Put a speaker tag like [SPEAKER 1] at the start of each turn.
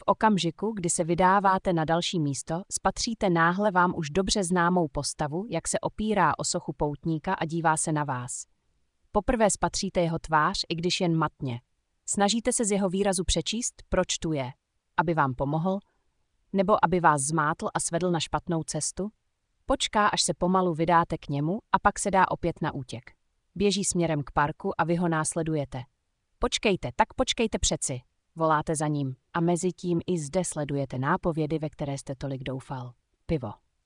[SPEAKER 1] V okamžiku, kdy se vydáváte na další místo, spatříte náhle vám už dobře známou postavu, jak se opírá o sochu poutníka a dívá se na vás. Poprvé spatříte jeho tvář, i když jen matně. Snažíte se z jeho výrazu přečíst, proč tu je. Aby vám pomohl? Nebo aby vás zmátl a svedl na špatnou cestu? Počká, až se pomalu vydáte k němu a pak se dá opět na útěk. Běží směrem k parku a vy ho následujete. Počkejte přeci, voláte za ním a mezitím i zde sledujete nápovědy, ve které jste tolik doufal. Pivo.